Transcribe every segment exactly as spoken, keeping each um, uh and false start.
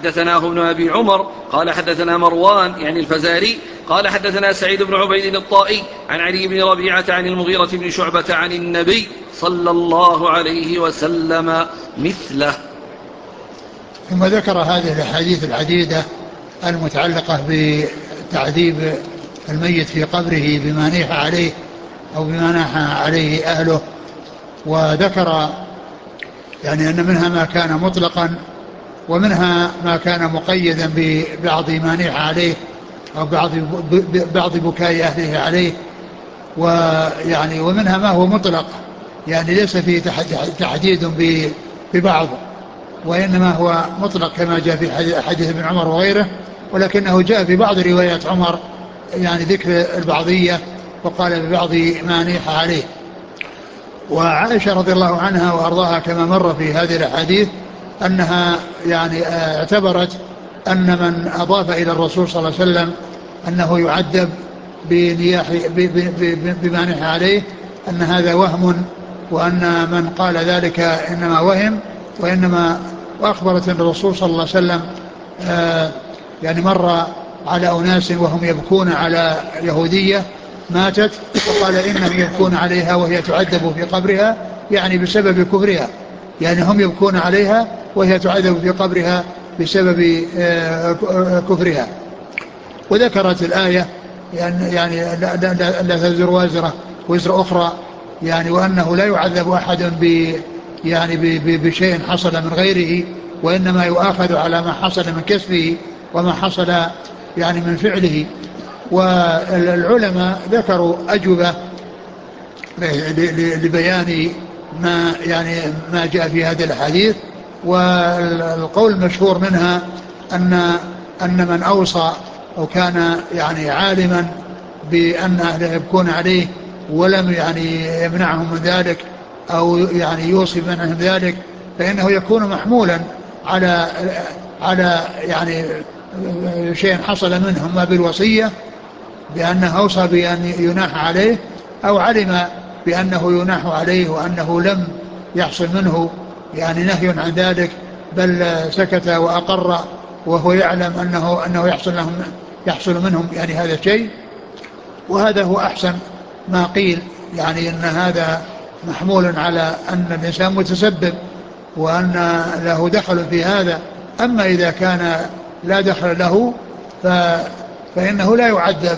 حدثناه ابن أبي عمر قال حدثنا مروان يعني الفزاري قال حدثنا سعيد بن عبيد الطائي عن علي بن ربيعة عن المغيرة بن شعبة عن النبي صلى الله عليه وسلم مثله. ثم ذكر هذه الأحاديث العديدة المتعلقة بتعذيب الميت في قبره بما نيح عليه أو بما ناح عليه أهله، وذكر يعني أن منها ما كان مطلقا ومنها ما كان مقيدا ببعض ما نيح عليه أو بعض بعض بكاء أهله عليه، ويعني ومنها ما هو مطلق يعني ليس فيه تحديد ببعض، وإنما هو مطلق كما جاء في حديث ابن عمر وغيره، ولكنه جاء في بعض روايات عمر يعني ذكر البعضية وقال ببعض ما نيح عليه. وعائشة رضي الله عنها وأرضاها كما مر في هذه الأحاديث أنها يعني اعتبرت أن من أضاف إلى الرسول صلى الله عليه وسلم أنه يعذب بنياح بما نيح عليه أن هذا وهم، وأن من قال ذلك إنما وهم، وإنما وأخبرت أن الرسول صلى الله عليه وسلم آه يعني مر على أناس وهم يبكون على يهودية ماتت، وقال إنهم يبكون عليها وهي تعذب في قبرها يعني بسبب كفرها، يعني هم يبكون عليها وهي تعذب في قبرها بسبب آه كفرها. وذكرت الآية يعني, يعني لا, لا, لا, لا تزر وازرة وزر أخرى، يعني وأنه لا يعذب أحد ب يعني بشيء حصل من غيره، وإنما يؤاخذ على ما حصل من كسبه وما حصل يعني من فعله. والعلماء ذكروا أجوبة لبيان ما يعني ما جاء في هذه الحديث، والقول المشهور منها أن أن من أوصى أو كان يعني عالما بأن أهله يبكون عليه ولم يعني يمنعهم من ذلك أو يعني يوصي منهم ذلك، فإنه يكون محمولا على على يعني شيء حصل منهم ما بالوصية بأنه أوصى بأن يناح عليه، أو علم بأنه يناح عليه وأنه لم يحصل منه يعني نهي عن ذلك بل سكت وأقر وهو يعلم أنه أنه يحصل لهم يحصل منهم يعني هذا الشيء. وهذا هو أحسن ما قيل، يعني أن هذا محمول على أن الإنسان متسبب وأن له دخل في هذا. أما إذا كان لا دخل له فإنه لا يعذب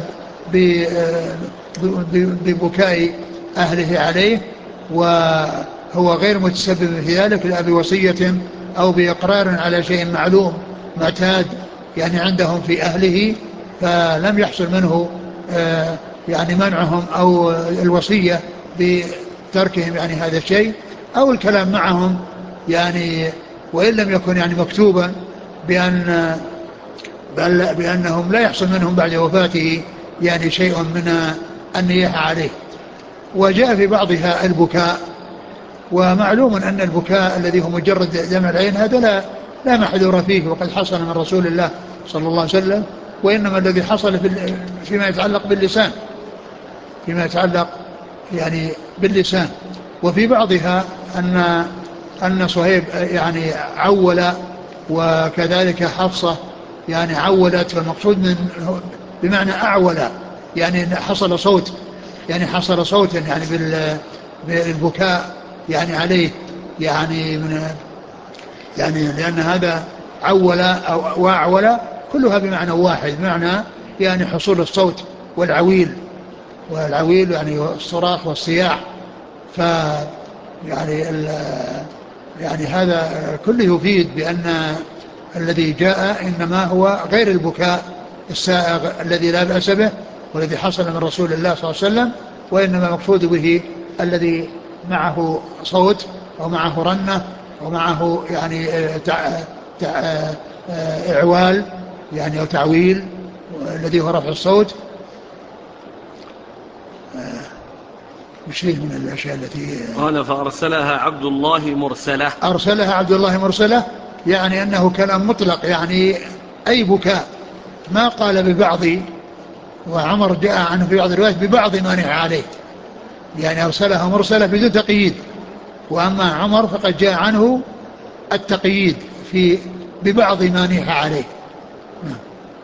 ببكاء أهله عليه، وهو غير متسبب في ذلك لا بوصية أو بإقرار على شيء معلوم معتاد يعني عندهم في أهله فلم يحصل منه يعني منعهم أو الوصية بتركهم يعني هذا الشيء، أو الكلام معهم يعني وإن لم يكن يعني مكتوبا بأن بل بأنهم لا يحصل منهم بعد وفاته يعني شيء من النياحة عليه. وجاء في بعضها البكاء، ومعلوم أن البكاء الذي هو مجرد دمع العين هذا لا لا محذور فيه، وقد حصل من رسول الله صلى الله عليه وسلم، وإنما الذي حصل في فيما يتعلق باللسان فيما يتعلق يعني باللسان. وفي بعضها أن أن صهيب يعني عول، وكذلك حفصة يعني عولت، والمقصود من بمعنى أعول يعني حصل صوت يعني حصل صوت يعني بالبكاء يعني عليه يعني من يعني لأن هذا عول أو واعول كلها بمعنى واحد، بمعنى يعني حصول الصوت والعويل والعويل يعني الصراخ والصياح. ف يعني يعني هذا كله يفيد بأن الذي جاء إنما هو غير البكاء السائغ الذي لا بأس به والذي حصل من رسول الله صلى الله عليه وسلم، وإنما مقصود به الذي معه صوت أو معه رنة ومعه يعني تع... تع... إعوال يعني أو تعويل الذي هو رفع الصوت. مش فيه من الأشياء التي قال فأرسلها عبد الله مرسلة أرسلها عبد الله مرسلة، يعني أنه كلام مطلق يعني أي بكاء، ما قال ببعض، وعمر جاء عنه في بعض الروايات ببعض ما نهى عليه، يعني أرسلها مرسلة بدون تقييد. وأما عمر فقد جاء عنه التقييد في ببعض ما نيح عليه. نعم.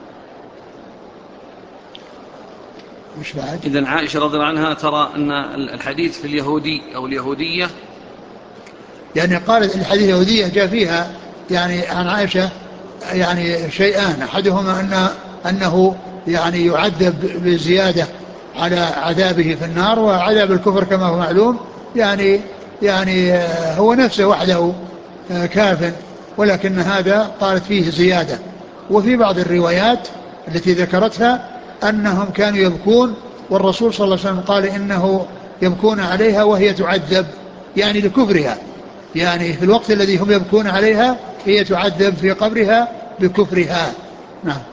مش بعد. إذن عائشة رضي الله عنها ترى أن الحديث في اليهودي أو اليهودية، يعني قالت الحديث اليهودية جاء فيها يعني عن عائشة يعني شيئان، أحدهما أن أنه يعني يعذب بزيادة على عذابه في النار، وعذاب الكفر كما هو معلوم يعني يعني هو نفسه وحده كاف، ولكن هذا قالت فيه زيادة. وفي بعض الروايات التي ذكرتها أنهم كانوا يبكون، والرسول صلى الله عليه وسلم قال إنه يبكون عليها وهي تعذب يعني لكفرها، يعني في الوقت الذي هم يبكون عليها هي تعذب في قبرها بكفرها. نعم.